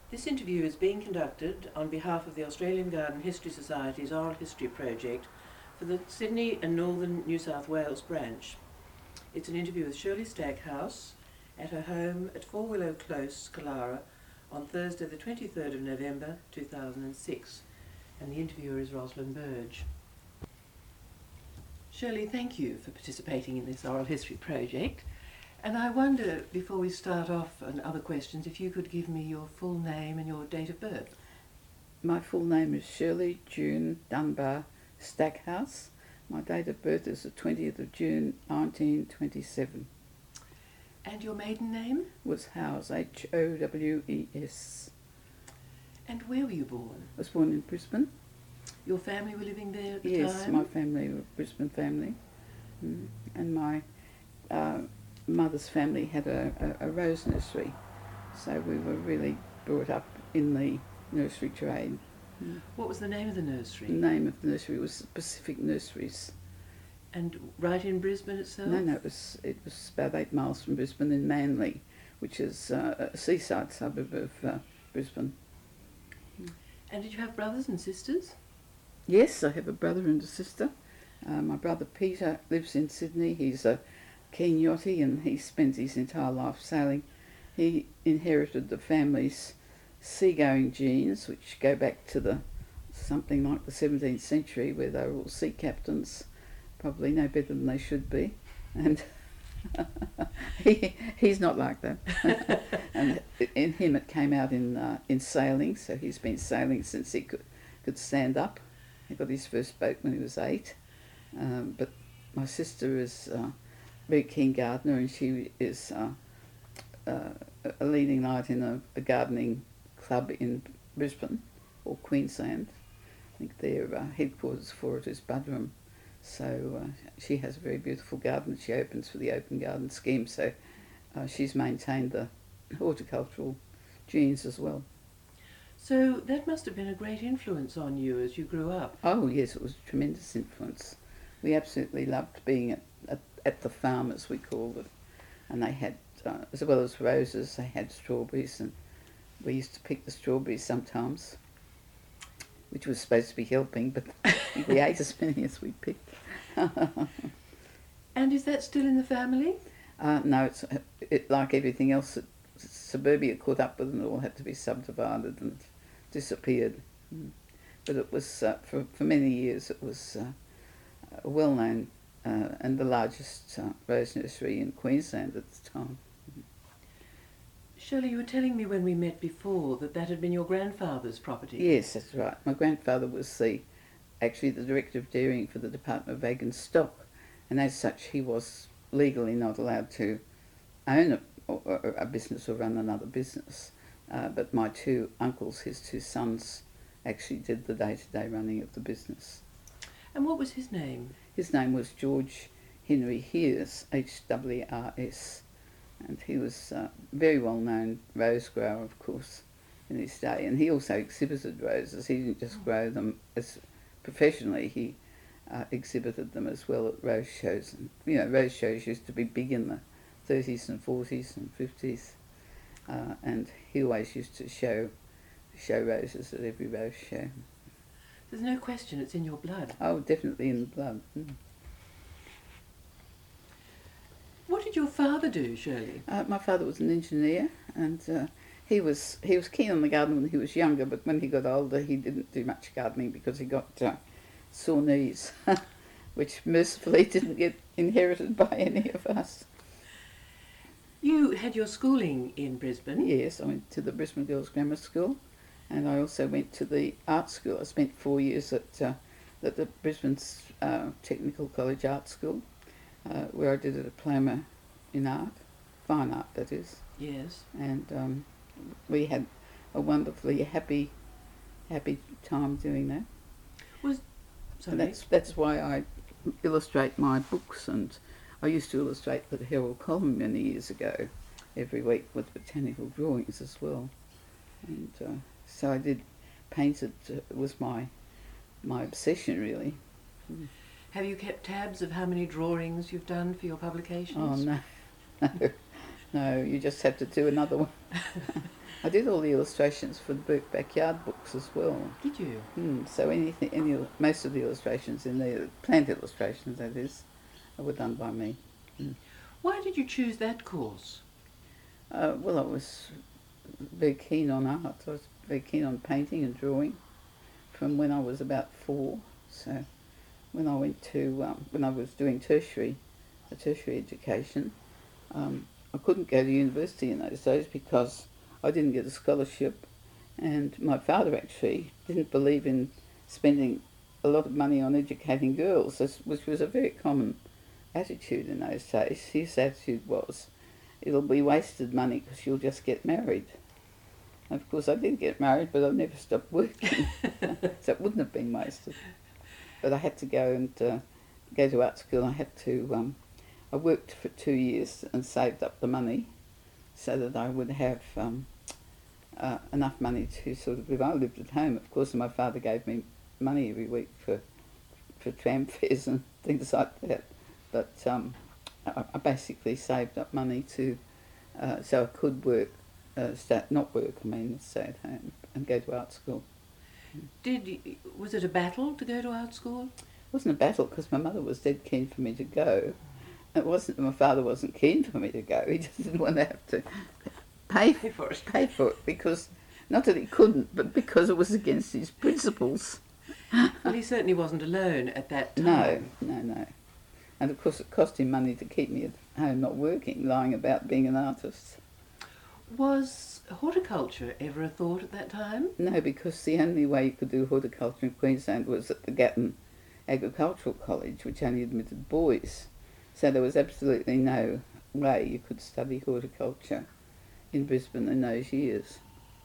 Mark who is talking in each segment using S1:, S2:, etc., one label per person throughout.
S1: This interview is being conducted on behalf of the Australian Garden History Society's Oral History Project for the Sydney and Northern New South Wales branch. It's an interview with Shirley Stackhouse at her home at Four Willow Close, Killara, on Thursday the 23rd of November 2006. And the interviewer is Rosalind Burge. Shirley, thank you for participating in this oral history project. And I wonder, before we start off on other questions, if you could give me your full name and your date of birth.
S2: My full name is Shirley June Dunbar Stackhouse. My date of birth is the 20th of June 1927.
S1: And your maiden name?
S2: Was Howes, Howes.
S1: And where were you born?
S2: I was born in Brisbane.
S1: Your family were living there at the time?
S2: Yes, my family were a Brisbane family. And my mother's family had a rose nursery. So we were really brought up in the nursery trade.
S1: What was the name of the nursery?
S2: The name of the nursery was Pacific Nurseries.
S1: And right in Brisbane itself?
S2: No, it was about 8 miles from Brisbane in Manly, which is a seaside suburb of Brisbane.
S1: And did you have brothers and sisters?
S2: Yes, I have a brother and a sister. My brother Peter lives in Sydney. He's a keen yachty and he spends his entire life sailing. He inherited the family's seagoing genes, which go back to something like the 17th century, where they were all sea captains, probably no better than they should be. And he's not like that. And in him it came out in sailing, so he's been sailing since he could stand up. He got his first boat when he was 8. But my sister is a very keen gardener, and she is a leading light in a gardening club in Brisbane or Queensland. I think their headquarters for it is Buderim. So she has a very beautiful garden that she opens for the Open Garden Scheme. So she's maintained the horticultural genes as well.
S1: So that must have been a great influence on you as you grew up.
S2: Oh yes, it was a tremendous influence. We absolutely loved being at the farm, as we called it. And they had, as well as roses, they had strawberries, and we used to pick the strawberries sometimes, which was supposed to be helping, but we ate as many as we picked.
S1: And is that still in the family?
S2: No, it's like everything else. Suburbia caught up with, and it all had to be subdivided and disappeared. But it was, for many years, it was a well-known and the largest rose nursery in Queensland at the time.
S1: Shirley, you were telling me when we met before that had been your grandfather's property.
S2: Yes, that's right. My grandfather was actually the director of dairying for the Department of Ag and Stock, and as such he was legally not allowed to own a business or run another business. But my two uncles, his two sons, actually did the day-to-day running of the business.
S1: And what was his name?
S2: His name was George Henry Hears, Hwrs, and he was a very well-known rose grower, of course, in his day. And he also exhibited roses. He didn't just grow them as professionally, he exhibited them as well at rose shows. And, rose shows used to be big in the 30s and 40s and 50s, and he always used to show roses at every rose show.
S1: There's no question it's in your blood.
S2: Oh, definitely in the blood.
S1: What did your father do, Shirley?
S2: My father was an engineer, and he was keen on the garden when he was younger, but when he got older he didn't do much gardening because he got sore knees, which mercifully didn't get inherited by any of us.
S1: You had your schooling in Brisbane?
S2: Yes, I went to the Brisbane Girls Grammar School, and I also went to the art school. I spent 4 years at the Brisbane's Technical College Art School, where I did a diploma in art, fine art that is.
S1: Yes.
S2: And we had a wonderfully happy time doing that.
S1: Sorry.
S2: And that's why I illustrate my books, and I used to illustrate the Herald column many years ago, every week with botanical drawings as well. And so I did painted. It was my obsession, really.
S1: Have you kept tabs of how many drawings you've done for your publications?
S2: Oh no, no, you just have to do another one. I did all the illustrations for the Burke Backyard books as well.
S1: Did you?
S2: So most of the illustrations in the plant illustrations, that is, were done by me.
S1: Why did you choose that course?
S2: Well, I was very keen on art. I was very keen on painting and drawing from when I was about 4. So when I went to when I was doing tertiary education, I couldn't go to university in those days because I didn't get a scholarship, and my father actually didn't believe in spending a lot of money on educating girls, which was a very common attitude in those days. His attitude was, it'll be wasted money because you'll just get married. And of course I did get married, but I never stopped working, so it wouldn't have been wasted. But I had to go to art school. I worked for 2 years and saved up the money so that I would have enough money to sort of live. I lived at home, of course, and my father gave me money every week for tram fares and things like that. But I basically saved up money so I could work, stay at home and go to art school.
S1: Was it a battle to go to art school?
S2: It wasn't a battle because my mother was dead keen for me to go. It wasn't that my father wasn't keen for me to go. He just didn't want to have to pay for it because, not that he couldn't, but because it was against his principles.
S1: Well, he certainly wasn't alone at that time.
S2: No. And of course it cost him money to keep me at home not working, lying about being an artist.
S1: Was horticulture ever a thought at that time?
S2: No, because the only way you could do horticulture in Queensland was at the Gatton Agricultural College, which only admitted boys. So there was absolutely no way you could study horticulture in Brisbane in those years.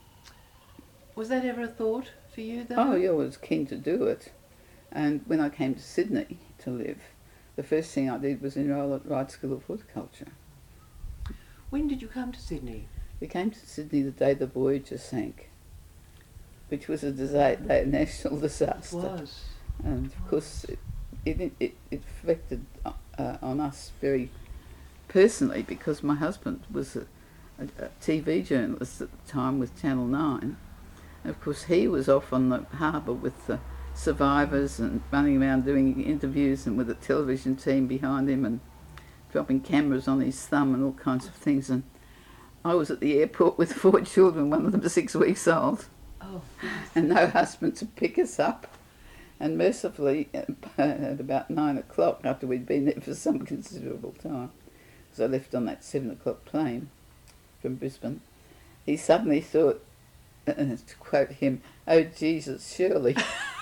S1: Was that ever a thought for you, though?
S2: Oh, yeah, I was keen to do it. And when I came to Sydney to live, the first thing I did was enrol at Wright School of Horticulture.
S1: When did you come to Sydney?
S2: We came to Sydney the day the Voyager sank, which was a national disaster.
S1: It was.
S2: And of course it affected on us very personally because my husband was a TV journalist at the time with Channel 9. And of course he was off on the harbour with the survivors and running around doing interviews and with a television team behind him and dropping cameras on his thumb and all kinds of things. And I was at the airport with 4 children, one of them 6 weeks old.
S1: Oh,
S2: and no husband to pick us up. And mercifully, at about 9 o'clock, after we'd been there for some considerable time, because I left on that 7 o'clock plane from Brisbane, he suddenly thought, to quote him, "Oh Jesus, surely."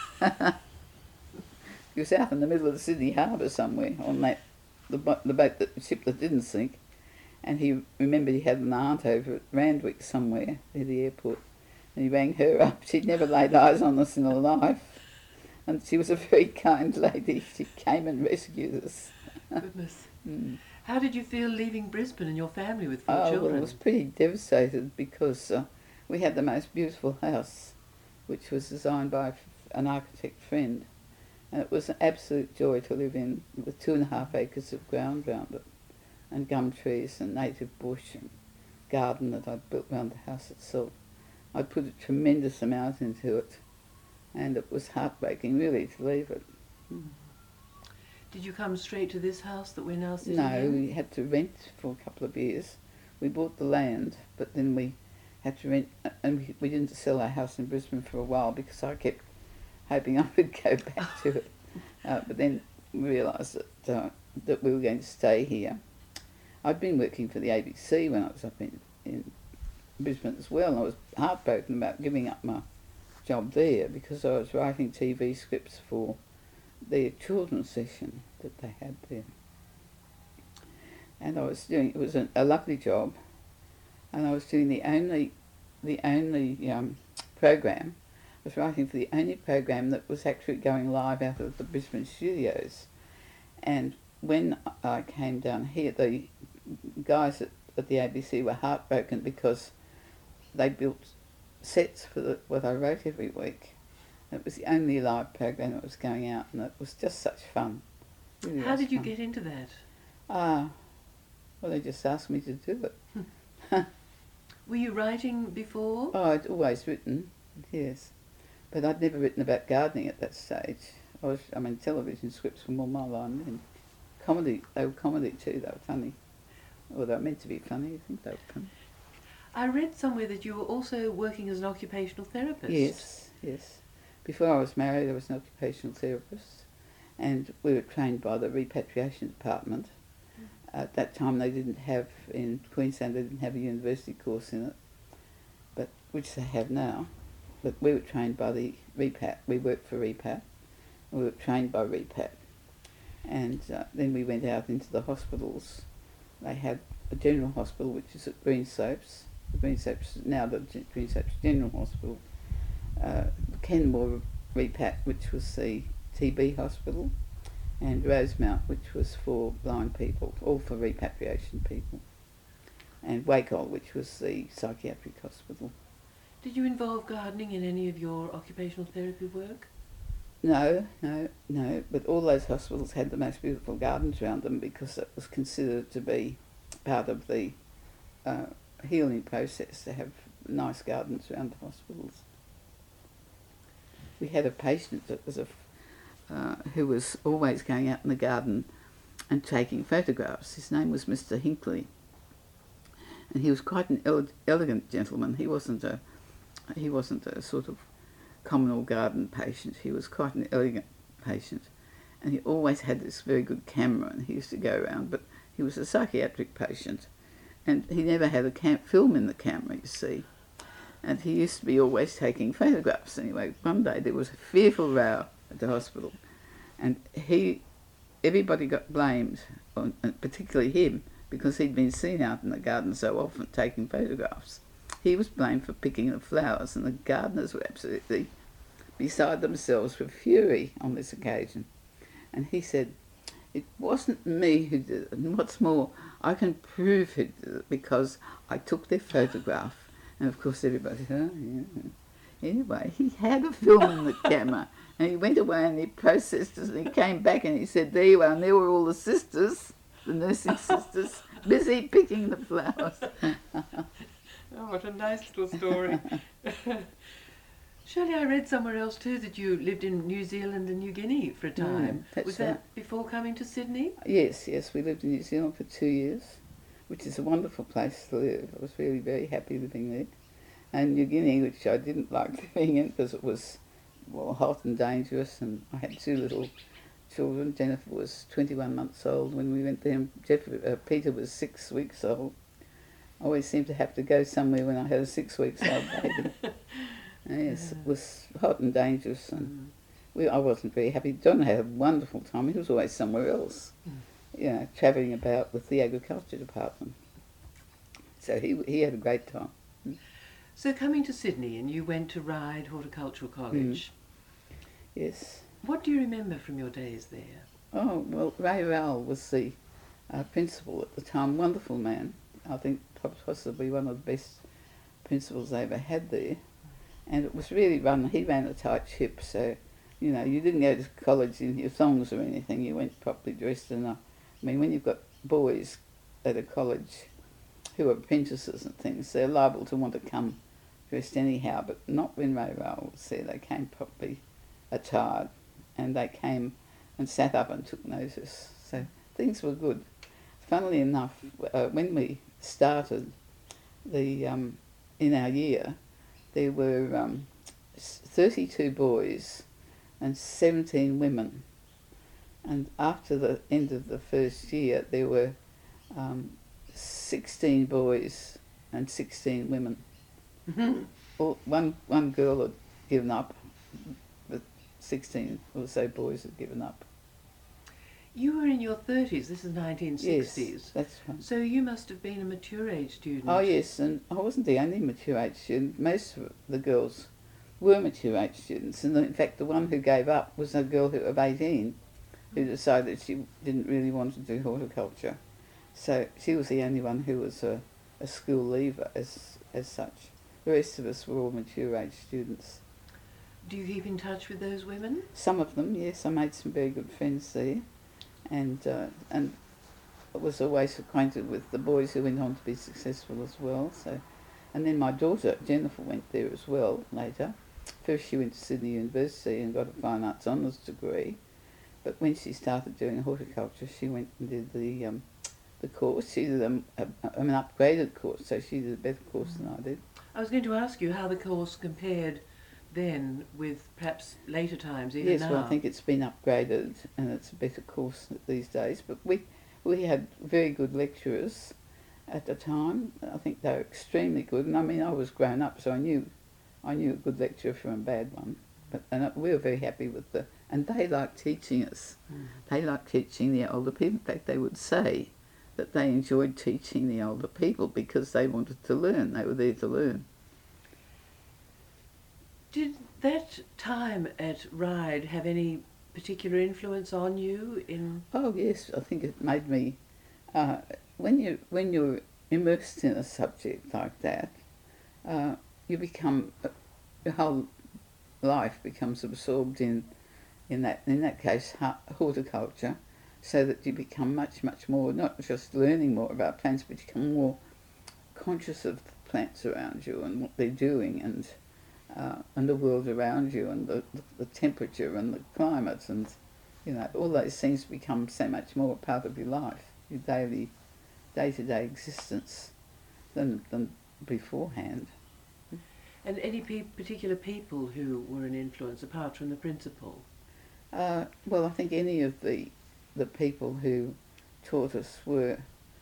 S2: He was out in the middle of the Sydney Harbour somewhere on the ship that didn't sink, and he remembered he had an aunt over at Randwick somewhere near the airport, and he rang her up. She'd never laid eyes on us in her life, and she was a very kind lady. She came and rescued us.
S1: Goodness.
S2: Mm.
S1: How did you feel leaving Brisbane and your family with 4 children?
S2: Well, I was pretty devastated because we had the most beautiful house, which was designed by an architect friend, and it was an absolute joy to live in, with 2.5 acres of ground round it, and gum trees and native bush and garden that I'd built round the house itself. I'd put a tremendous amount into it, and it was heartbreaking really to leave it. Mm.
S1: Did you come straight to this house that we're now sitting
S2: No,
S1: in?
S2: we had to rent for a couple of years. We bought the land, but then we had to rent, and we didn't sell our house in Brisbane for a while because I kept hoping I would go back to it. But then we realised that we were going to stay here. I'd been working for the ABC when I was up in Brisbane as well, and I was heartbroken about giving up my job there because I was writing TV scripts for the children's session that they had there. And I was doing, it was a lovely job, and I was doing the only program. I was writing for the only program that was actually going live out of the Brisbane studios. And when I came down here, the guys at the ABC were heartbroken because they built sets for what I wrote every week. It was the only live program that was going out, and it was just such fun. Really.
S1: How did you get into that?
S2: Well, they just asked me to do it.
S1: Were you writing before?
S2: Oh, I'd always written, yes. But I'd never written about gardening at that stage. Television scripts were more my line then. Comedy, they were comedy too, they were funny. Or they were meant to be funny, I think they were funny.
S1: I read somewhere that you were also working as an occupational therapist.
S2: Yes, yes. Before I was married, I was an occupational therapist, and we were trained by the repatriation department. At that time, in Queensland, they didn't have a university course in it, but which they have now. But we were trained by the REPAT. We worked for REPAT, and we were trained by REPAT. And then we went out into the hospitals. They had a general hospital, which is at Greenslopes. Now the Greenslopes General Hospital. Kenmore REPAT, which was the TB hospital, and Rosemount, which was for blind people, all for repatriation people, and Wacol, which was the psychiatric hospital.
S1: Did you involve gardening in any of your occupational therapy work?
S2: No, but all those hospitals had the most beautiful gardens around them because it was considered to be part of the healing process to have nice gardens around the hospitals. We had a patient that was who was always going out in the garden and taking photographs. His name was Mr. Hinckley, and he was quite an elegant gentleman. He wasn't a sort of communal garden patient. He was quite an elegant patient, and he always had this very good camera, and he used to go around. But he was a psychiatric patient, and he never had a film in the camera, you see. And he used to be always taking photographs. Anyway, one day there was a fearful row at the hospital, and everybody got blamed, particularly him, because he'd been seen out in the garden so often taking photographs. He was blamed for picking the flowers, and the gardeners were absolutely beside themselves with fury on this occasion. And he said, "It wasn't me who did it, and what's more, I can prove who did it because I took their photograph." And of course everybody said, "Oh, yeah." Anyway, he had a film in the camera, and he went away and he processed it, and he came back and he said, "There you are," and there were all the sisters, the nursing sisters, busy picking the flowers.
S1: Oh, what a nice little story. Shirley, I read somewhere else too that you lived in New Zealand and New Guinea for a time. Was that
S2: right.
S1: before coming to Sydney?
S2: Yes, we lived in New Zealand for 2 years, which is a wonderful place to live. I was really very happy living there. And New Guinea, which I didn't like living in because it was hot and dangerous, and I had 2 little children. Jennifer was 21 months old when we went there, and Peter was 6 weeks old. I always seemed to have to go somewhere when I had a 6 weeks old baby. Yes, it was hot and dangerous, and I wasn't very happy. John had a wonderful time. He was always somewhere else, travelling about with the agriculture department. So he had a great time.
S1: So coming to Sydney, and you went to Ryde Horticultural College.
S2: Yes.
S1: What do you remember from your days there?
S2: Oh, well, Ray Rowell was the principal at the time, wonderful man. I think possibly one of the best principals they ever had there. And it was really he ran a tight ship, so, you didn't go to college in your thongs or anything, you went properly dressed enough. I mean, when you've got boys at a college who are apprentices and things, they're liable to want to come dressed anyhow, but not when Ray Rowell was there. They came properly attired, and they came and sat up and took notice, so things were good. Funnily enough, when we started in our year, there were 32 boys and 17 women. And after the end of the first year, there were 16 boys and 16 women. One girl had given up, but 16 or so boys had given up.
S1: You were in your 30s, this is 1960s.
S2: Yes, that's right.
S1: So you must have been a mature age student.
S2: Oh yes, and I wasn't the only mature age student. Most of the girls were mature age students, and in fact the one who gave up was a girl of 18 who decided she didn't really want to do horticulture. So she was the only one who was a school leaver as such. The rest of us were all mature age students.
S1: Do you keep in touch with those women?
S2: Some of them, yes. I made some very good friends there. And I was always acquainted with the boys who went on to be successful as well. So And then my daughter, Jennifer, went there as well later. First she went to Sydney University and got a Fine Arts Honours degree, but when she started doing horticulture, she went and did the course. She did an upgraded course, so she did a better course than I did.
S1: I was going to ask you how the course compared then with perhaps later times, even
S2: yes,
S1: now.
S2: well, I think it's been upgraded and it's a better course these days. But we had very good lecturers at the time. I think they were extremely good. And I mean, I was grown up, so I knew a good lecturer from a bad one. And we were very happy with and they liked teaching us.
S1: Mm.
S2: They liked teaching the older people. In fact, they would say that they enjoyed teaching the older people because they wanted to learn. They were there to learn.
S1: Did that time at Ryde have any particular influence on you in...
S2: Oh yes, I think it made me, when you're immersed in a subject like that, you become, your whole life becomes absorbed in that case, horticulture, so that you become much more, not just learning more about plants, but you become more conscious of the plants around you and what they're doing, and the world around you, and the temperature and the climate, and all those things become so much more a part of your life, your day-to-day existence than beforehand.
S1: And any particular people who were an influence apart from the principal?
S2: Well, I think any of the people who taught us were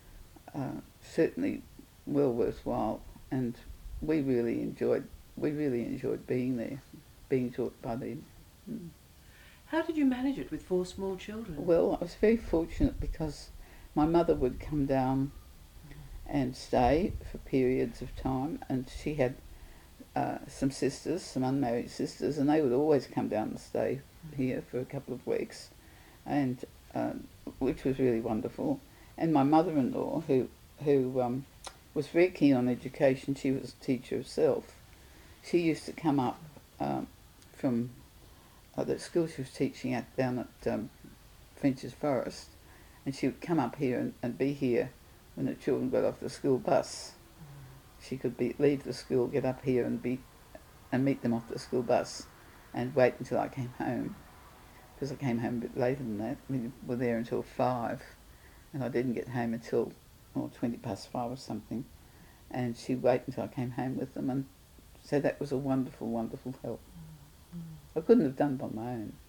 S2: certainly well worthwhile, and we really enjoyed being there, being taught by them. Mm.
S1: How did you manage it with 4 small children?
S2: Well, I was very fortunate because my mother would come down and stay for periods of time, and she had some sisters, some unmarried sisters, and they would always come down and stay here for a couple of weeks, and which was really wonderful. And my mother-in-law, who was very keen on education, she was a teacher herself. She used to come up from the school she was teaching at down at French's Forest, and she would come up here and be here when the children got off the school bus. She could leave the school, get up here and meet them off the school bus, and wait until I came home, because I came home a bit later than that. We were there until 5, and I didn't get home until 5:20 or something, and she'd wait until I came home with them, and so that was a wonderful, wonderful help. I couldn't have done it on my own.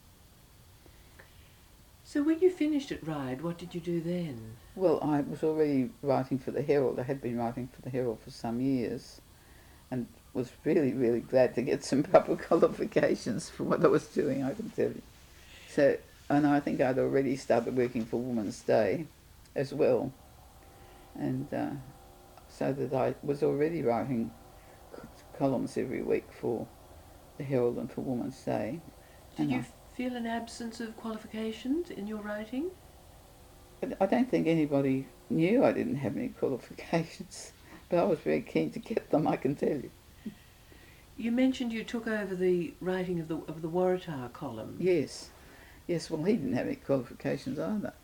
S1: So when you finished at Ryde, what did you do then?
S2: Well, I was already writing for the Herald. I had been writing for the Herald for some years, and was really, really glad to get some proper qualifications for what I was doing, I can tell you. So, and I think I'd already started working for Woman's Day as well, and so that I was already writing columns every week for the Herald and for Woman's Day.
S1: Did you feel an absence of qualifications in your writing?
S2: I don't think anybody knew I didn't have any qualifications, but I was very keen to get them, I can tell you.
S1: You mentioned you took over the writing of the Waratah column.
S2: Yes. Well, he didn't have any qualifications either.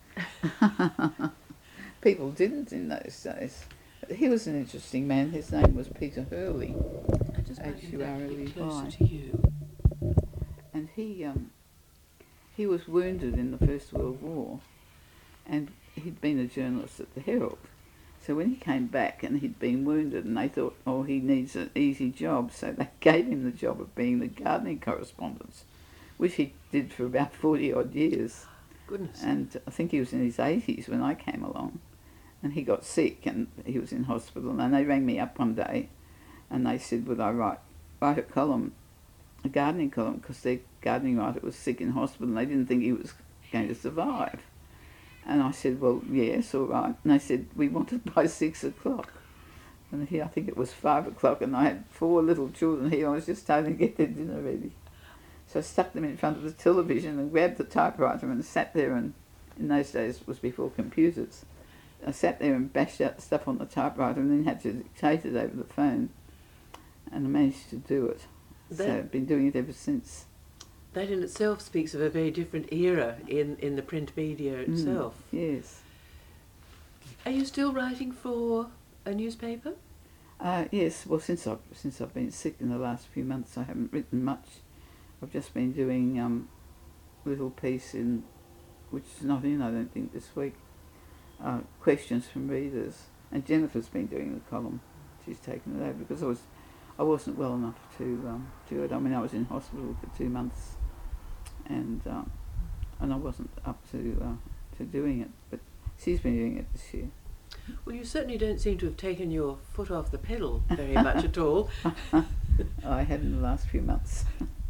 S2: People didn't in those days. But he was an interesting man. His name was Peter Hurley.
S1: I just want to get a bit closer
S2: H-U-R-L-E-Y.
S1: to you.
S2: And he was wounded in the First World War, and he'd been a journalist at the Herald. So when he came back and he'd been wounded, and they thought, oh, he needs an easy job, so they gave him the job of being the gardening correspondent, which he did for about 40 odd years.
S1: Goodness.
S2: And I think he was in his 80s when I came along, and he got sick and he was in hospital, and they rang me up one day and they said, would I write a column, a gardening column, because their gardening writer was sick in hospital and they didn't think he was going to survive. And I said, well, yes, all right. And they said, we want it by 6 o'clock. And here, I think it was 5 o'clock, and I had 4 little children here. I was just starting to get their dinner ready. So I stuck them in front of the television and grabbed the typewriter and sat there, and in those days it was before computers. I sat there and bashed out the stuff on the typewriter and then had to dictate it over the phone. And I managed to do it. So I've been doing it ever since.
S1: That in itself speaks of a very different era in the print media itself.
S2: Yes.
S1: Are you still writing for a newspaper?
S2: Yes, well, since I've been sick in the last few months, I haven't written much. I've just been doing a little piece in, which is not in, I don't think, this week. Questions from readers, and Jennifer's been doing the column. She's taken it over because I wasn't well enough to do it. I mean, I was in hospital for 2 months, and I wasn't up to doing it. But she's been doing it this year.
S1: Well, you certainly don't seem to have taken your foot off the pedal very much at all.
S2: I had in the last few months.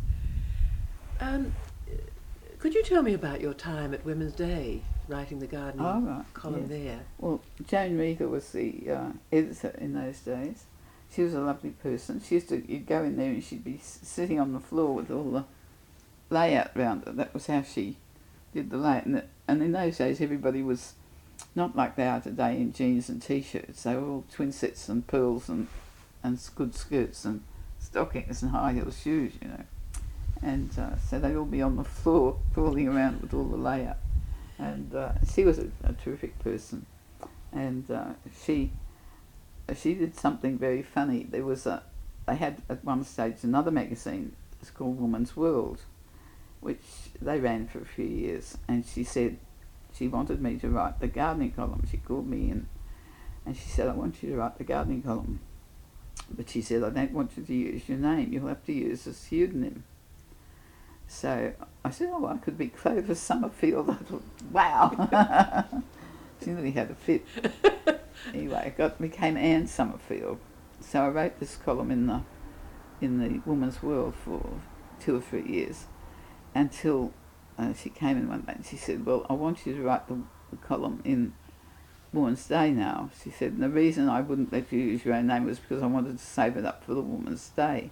S1: Could you tell me about your time at Women's Day, writing the gardening column
S2: yes.
S1: there?
S2: Well, Joan Rieger was the editor in those days. She was a lovely person. You'd go in there and she'd be sitting on the floor with all the layout around her. That was how she did the layout. And in those days, everybody was not like they are today in jeans and t-shirts. They were all twin sets and pearls and good skirts and stockings and high heel shoes, you know. And so they'd all be on the floor crawling around with all the layout. And she was a terrific person. And she did something very funny. They had at one stage another magazine. It's called Woman's World, which they ran for a few years. And she said she wanted me to write the gardening column. She called me in and she said, I want you to write the gardening column. But she said, I don't want you to use your name. You'll have to use a pseudonym. So I said, I could be Clover Summerfield. I thought, wow. She really had a fit. Anyway, became Anne Summerfield. So I wrote this column in the Woman's World for 2 or 3 years until she came in one day and she said, well, I want you to write the column in Woman's Day now. She said, and the reason I wouldn't let you use your own name was because I wanted to save it up for the Woman's Day.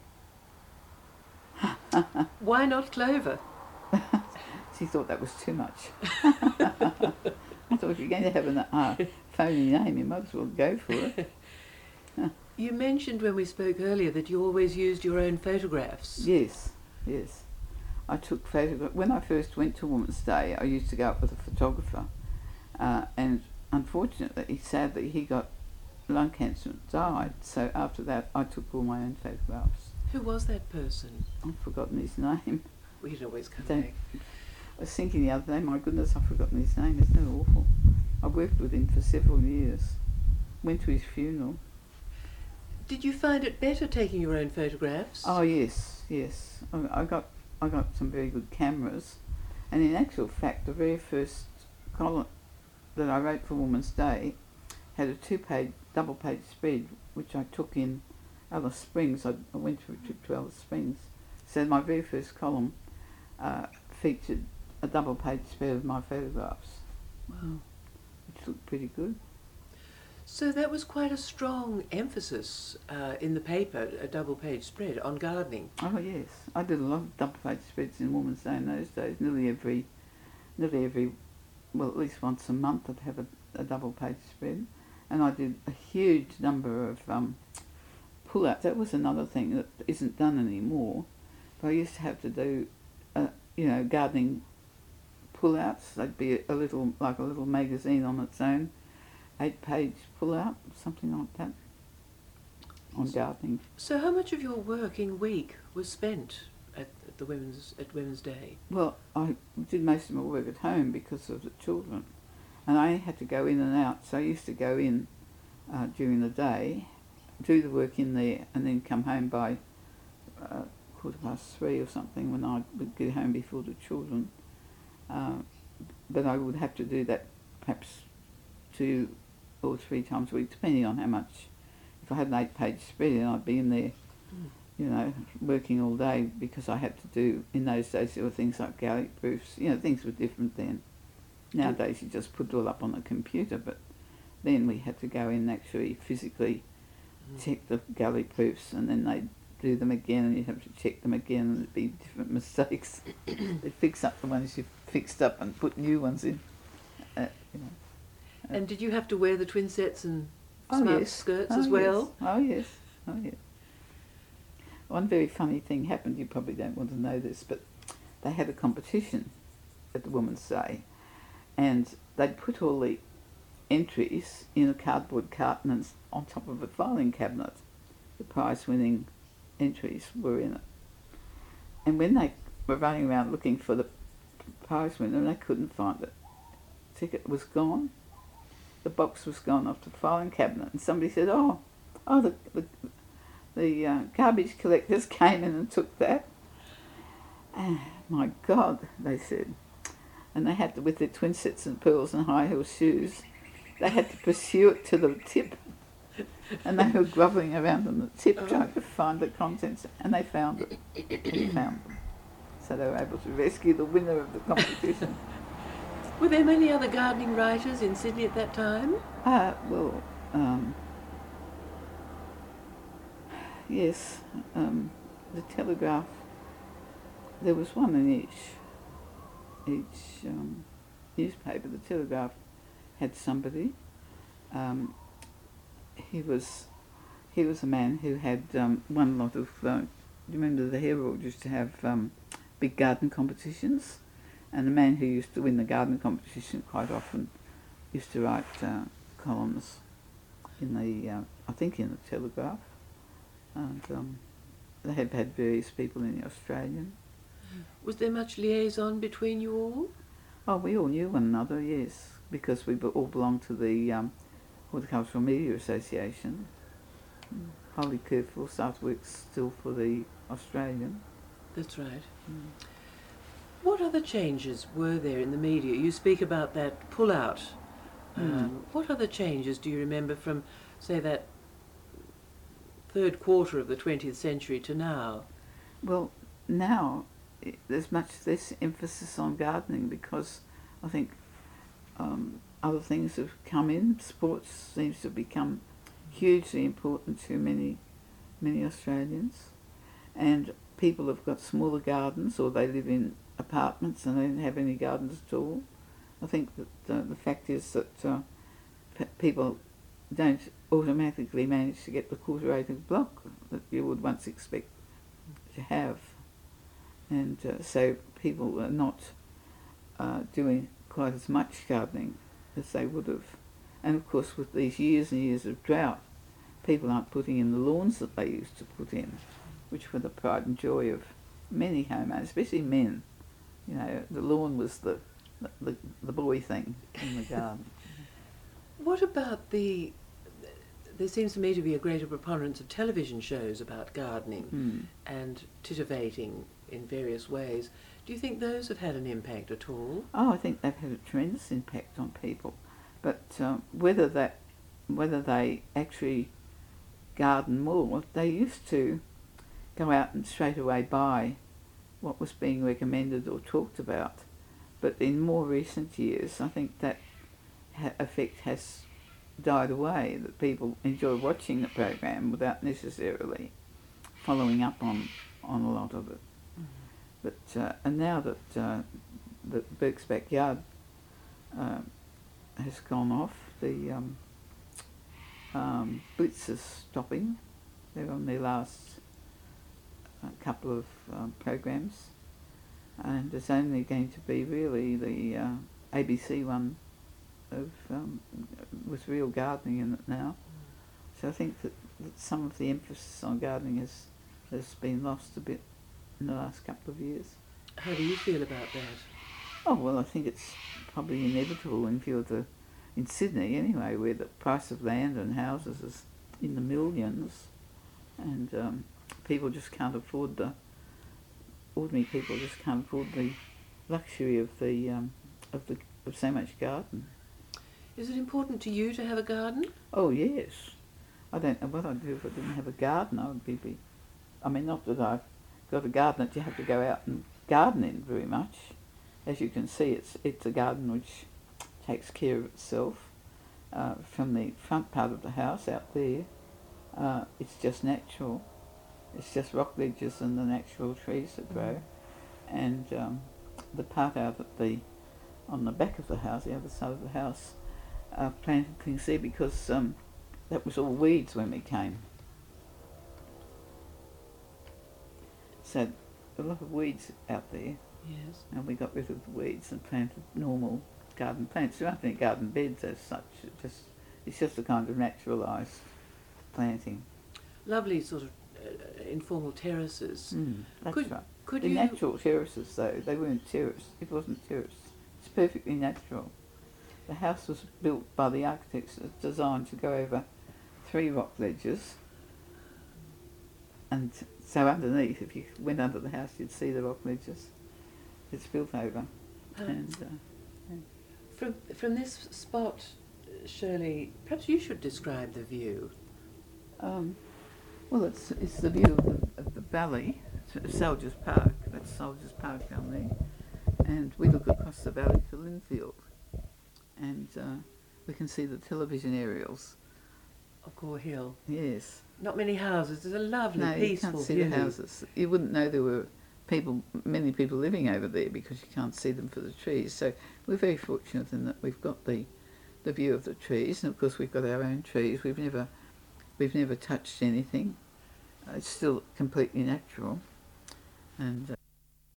S1: Why not Clover?
S2: She thought that was too much. I thought if you're going to have a phony name, you might as well go for it.
S1: You mentioned when we spoke earlier that you always used your own photographs.
S2: Yes. I took photographs. When I first went to Woman's Day, I used to go up with a photographer, and unfortunately, sadly, he got lung cancer and died. So after that, I took all my own photographs.
S1: Who was that person?
S2: I've forgotten his name.
S1: We can always come back.
S2: I was thinking the other day, my goodness, I've forgotten his name. Isn't it awful? I worked with him for several years. Went to his funeral.
S1: Did you find it better taking your own photographs?
S2: Oh yes. I got some very good cameras, and in actual fact, the very first column that I wrote for Woman's Day had a double-page spread, which I took in Alice Springs. I went for a trip to Alice Springs. So my very first column featured a double-page spread of my photographs.
S1: Wow.
S2: Which looked pretty good.
S1: So that was quite a strong emphasis in the paper, a double-page spread on gardening.
S2: Oh yes, I did a lot of double-page spreads in Woman's Day in those days. Nearly every, well, at least once a month I'd have a double-page spread. And I did a huge number of pull-outs. That was another thing that isn't done anymore. But I used to have to do, gardening pull-outs. They'd be a little magazine on its own, 8-page pull-out, something like that, on gardening.
S1: So how much of your working week was spent at Women's Day?
S2: Well, I did most of my work at home because of the children, and I had to go in and out. So I used to go in during the day, do the work in there, and then come home by 3:15 or something when I would get home before the children. But I would have to do that perhaps 2 or 3 times a week, depending on how much. If I had an 8-page spread, then I'd be in there, working all day, because I had to do, in those days there were things like garlic proofs, things were different then. Nowadays you just put it all up on the computer, but then we had to go in and actually physically check the garlic proofs, and then they'd do them again, and you'd have to check them again, and there'd be different mistakes. They'd fix up the ones you fixed up and put new ones in.
S1: And did you have to wear the twin sets and smart skirts as well?
S2: Yes. Oh yes. One very funny thing happened. You probably don't want to know this, but they had a competition at the Women's Day, and they'd put all the entries in a cardboard carton and on top of a filing cabinet. the prize-winning entries were in it. And when they were running around looking for the prize winner, they couldn't find it. The ticket was gone. The box was gone off the filing cabinet, and somebody said, the garbage collectors came in and took that. My God, they said. And they had to, with their twin sets of pearls and high heel shoes, they had to pursue it to the tip. And they were grovelling around on the tip trying to find the contents, and they found it. They found them. So they were able to rescue the winner of the competition.
S1: Were there many other gardening writers in Sydney at that time?
S2: Yes. The Telegraph, there was one in each newspaper. The Telegraph had somebody. He was a man who had won a lot of. You remember the Herald used to have big garden competitions, and the man who used to win the garden competition quite often used to write columns in the I think in the Telegraph, and they had had various people in the Australian.
S1: Was there much liaison between you all?
S2: Oh, we all knew one another, yes, because we all belonged to the Horticultural Media Association. Holly Kirkforsyth works still for the Australian.
S1: That's right. What other changes were there in the media? You speak about that pull-out. What other changes do you remember from, say, that third quarter of the 20th century to now?
S2: Well, now there's much less emphasis on gardening because I think other things have come in. Sports seems to have become hugely important to many Australians, and people have got smaller gardens, or they live in apartments and they don't have any gardens at all. I think that the fact is that people don't automatically manage to get the quarter-acre block that you would once expect to have, and so people are not doing quite as much gardening as they would have. And of course, with these years and years of drought, people aren't putting in the lawns that they used to put in, which were the pride and joy of many homeowners, especially men. You know, the lawn was the boy thing in the garden.
S1: What about there seems to me to be a greater preponderance of television shows about gardening and titivating in various ways. Do you think those have had an impact at all?
S2: Oh, I think they've had a tremendous impact on people. But whether they actually garden more, they used to go out and straight away buy what was being recommended or talked about. But in more recent years, I think that effect has died away, that people enjoy watching the program without necessarily following up on a lot of it. But and now that Burke's Backyard has gone off, the Blitz is stopping. They're on their last couple of programs, and there's only going to be really the ABC one of with real gardening in it now. So I think that some of the emphasis on gardening has been lost a bit in the last couple of years.
S1: How do you feel about that?
S2: Oh, well, I think it's probably inevitable in Sydney anyway, where the price of land and houses is in the millions, and people just can't afford ordinary people just can't afford the luxury of so much garden.
S1: Is it important to you to have a garden?
S2: Oh, yes. I don't know what I'd do if I didn't have a garden. I would be I mean, not that I've got a garden that you have to go out and garden in very much. As you can see, it's a garden which takes care of itself. From the front part of the house out there, it's just natural. It's just rock ledges and the natural trees that grow. And the part out on the back of the house, the other side of the house, planted things there because that was all weeds when we came. So a lot of weeds out there.
S1: Yes.
S2: And we got rid of the weeds and planted normal garden plants. There aren't any garden beds as such. It's just a kind of naturalised planting.
S1: lovely sort of informal terraces.
S2: That's
S1: Could-
S2: right.
S1: Could
S2: The
S1: you?
S2: natural terraces, though, they weren't terraced. It wasn't terraced. It's perfectly natural. The house was built by the architects. It was designed to go over 3 rock ledges, and so underneath, if you went under the house, you'd see the rock ledges. It's built over, and
S1: From this spot, Shirley, perhaps you should describe the view.
S2: well, it's the view of the valley, Soldiers Park. That's Soldiers Park down there, and we look across the valley to Linfield, and we can see the television aerials.
S1: Of Gore Hill.
S2: Yes.
S1: Not many houses. There's a lovely,
S2: No, you
S1: peaceful
S2: can't see
S1: view.
S2: the houses. You wouldn't know there were many people living over there because you can't see them for the trees. So we're very fortunate in that we've got the view of the trees, and of course we've got our own trees. We've never touched anything. It's still completely natural, and